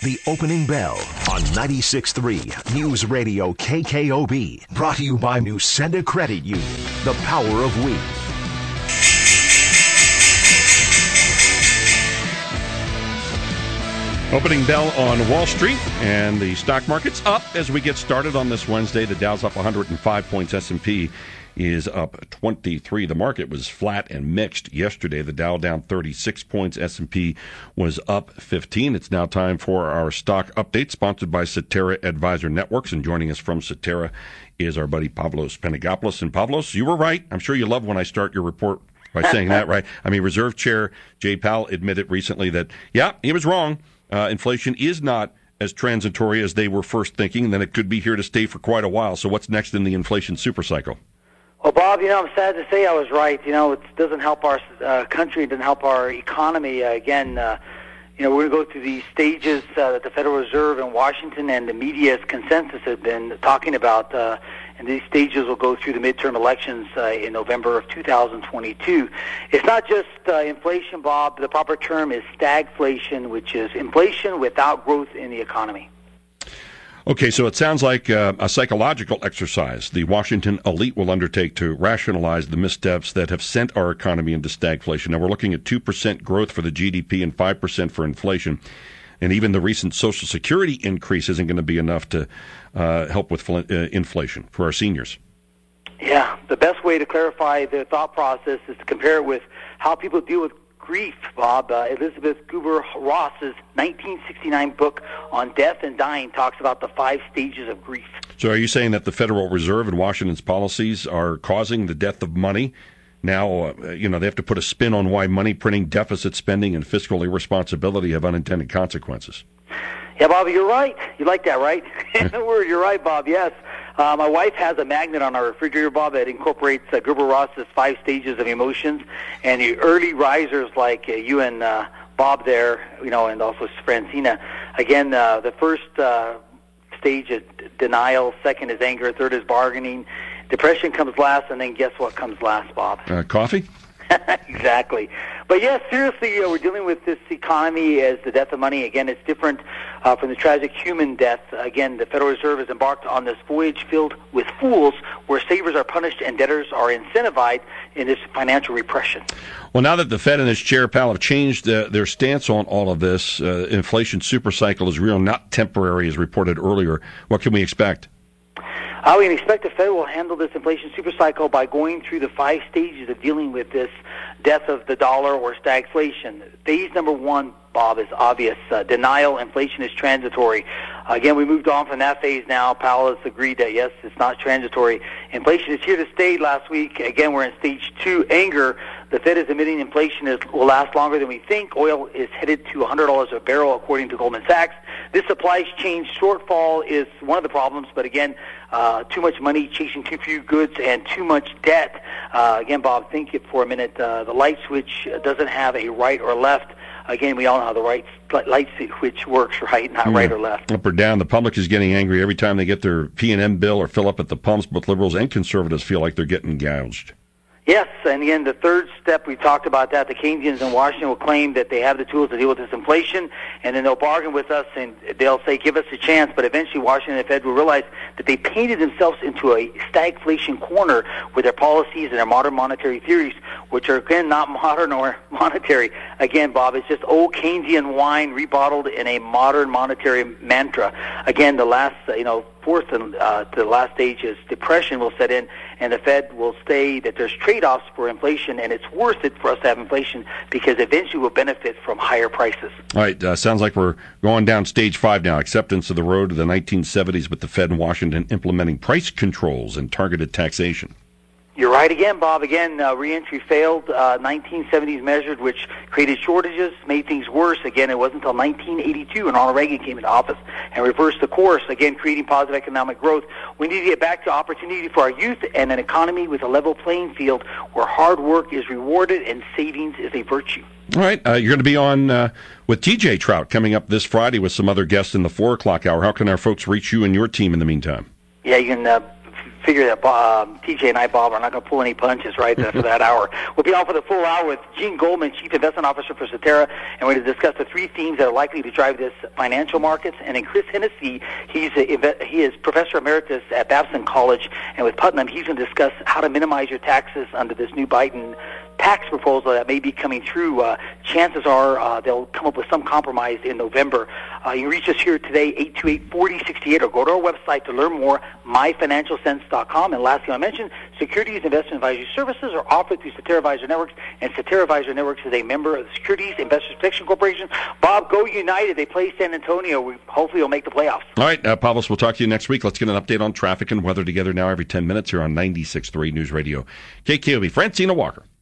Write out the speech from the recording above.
The Opening Bell on 96.3 News Radio KKOB. Brought to you by Nusenda Credit Union. The power of we. Opening bell on Wall Street, and the stock market's up as we get started on this Wednesday. The Dow's up 105 points. S&P is up 23. The market was flat and mixed yesterday. The Dow down 36 points. S&P was up 15. It's now time for our stock update, sponsored by Cetera Advisor Networks. And joining us from Cetera is our buddy Pavlos Panagopoulos. And Pavlos, you were right. I'm sure you love when I start your report by saying that, right? I mean, Reserve Chair Jay Powell admitted recently that, yeah, he was wrong. Inflation is not as transitory as they were first thinking, and then it could be here to stay for quite a while. So what's next in the inflation supercycle? Well, Bob, I'm sad to say I was right. It doesn't help our country. It doesn't help our economy. We're going to go through these stages that the Federal Reserve in Washington and the media's consensus have been talking about, and these stages will go through the midterm elections in November of 2022. It's not just inflation, Bob. The proper term is stagflation, which is inflation without growth in the economy. Okay, so it sounds like a psychological exercise the Washington elite will undertake to rationalize the missteps that have sent our economy into stagflation. Now, we're looking at 2% growth for the GDP and 5% for inflation. And even the recent Social Security increase isn't going to be enough to help with inflation for our seniors. Yeah, the best way to clarify the thought process is to compare it with how people deal with grief, Bob. Elizabeth Kubler-Ross's 1969 book on death and dying talks about the 5 stages of grief. So are you saying that the Federal Reserve and Washington's policies are causing the death of money? Now, they have to put a spin on why money printing, deficit spending, and fiscal irresponsibility have unintended consequences. Yeah, Bob, you're right. You like that, right? You're right, Bob, yes. My wife has a magnet on our refrigerator, Bob, that incorporates Kubler-Ross's 5 stages of emotions. And the early risers like you and Bob there, and also Francina. Again, the first stage is denial, second is anger, third is bargaining. Depression comes last, and then guess what comes last, Bob? Coffee? Exactly. But yes, seriously, we're dealing with this economy as the death of money. Again, it's different from the tragic human death. Again, the Federal Reserve has embarked on this voyage filled with fools where savers are punished and debtors are incentivized in this financial repression. Well, now that the Fed and its chair, Powell, have changed their stance on all of this, inflation supercycle is real, not temporary, as reported earlier. What can we expect? We can expect the Fed will handle this inflation supercycle by going through the 5 stages of dealing with this death of the dollar or stagflation. Phase number 1, Bob, is obvious. Denial, inflation is transitory. Again, we moved on from that phase now. Powell has agreed that, yes, it's not transitory. Inflation is here to stay last week. Again, we're in stage 2, anger. The Fed is admitting inflation will last longer than we think. Oil is headed to $100 a barrel, according to Goldman Sachs. This supply chain shortfall is one of the problems, but again, too much money chasing too few goods and too much debt. Again, Bob, think it for a minute. The light switch doesn't have a right or left. Again, we all know how the light switch works, right? Not right or left. Up or down. The public is getting angry every time they get their P&M bill or fill up at the pumps. Both liberals and conservatives feel like they're getting gouged. Yes, and again, the third step, we talked about that. The Keynesians in Washington will claim that they have the tools to deal with this inflation, and then they'll bargain with us, and they'll say, give us a chance. But eventually, Washington and the Fed will realize that they painted themselves into a stagflation corner with their policies and their modern monetary theories, which are, again, not modern or monetary. Again, Bob, it's just old Keynesian wine rebottled in a modern monetary mantra. Again, the last, fourth and the last stage is depression will set in, and the Fed will say that there's trade-offs for inflation, and it's worth it for us to have inflation because eventually we'll benefit from higher prices. All right, sounds like we're going down stage 5 now, acceptance of the road to the 1970s with the Fed in Washington implementing price controls and targeted taxation. You're right again, Bob. Again, reentry failed. 1970s measures, which created shortages, made things worse. Again, it wasn't until 1982 when Ronald Reagan came into office and reversed the course, again, creating positive economic growth. We need to get back to opportunity for our youth and an economy with a level playing field where hard work is rewarded and savings is a virtue. All right. You're going to be on with TJ Trout coming up this Friday with some other guests in the 4 o'clock hour. How can our folks reach you and your team in the meantime? Yeah, you can figure that TJ and I, Bob, are not going to pull any punches, right, for that hour. We'll be on for the full hour with Gene Goldman, Chief Investment Officer for Cetera, and we're going to discuss the three themes that are likely to drive this financial markets. And then Chris Hennessy, he is Professor Emeritus at Babson College, and with Putnam, he's going to discuss how to minimize your taxes under this new Biden tax proposal that may be coming through. Chances are they'll come up with some compromise in November. You can reach us here today, 828-4068, or go to our website to learn more, myfinancialsense.com. And lastly, I mentioned Securities Investment Advisory Services are offered through Cetera Advisor Networks, and Cetera Advisor Networks is a member of the Securities Investors Protection Corporation. Bob, go United. They play San Antonio. Hopefully they'll make the playoffs. All right, Pavlos, we'll talk to you next week. Let's get an update on traffic and weather together now every 10 minutes here on 96.3 News Radio KKOB. Francina Walker.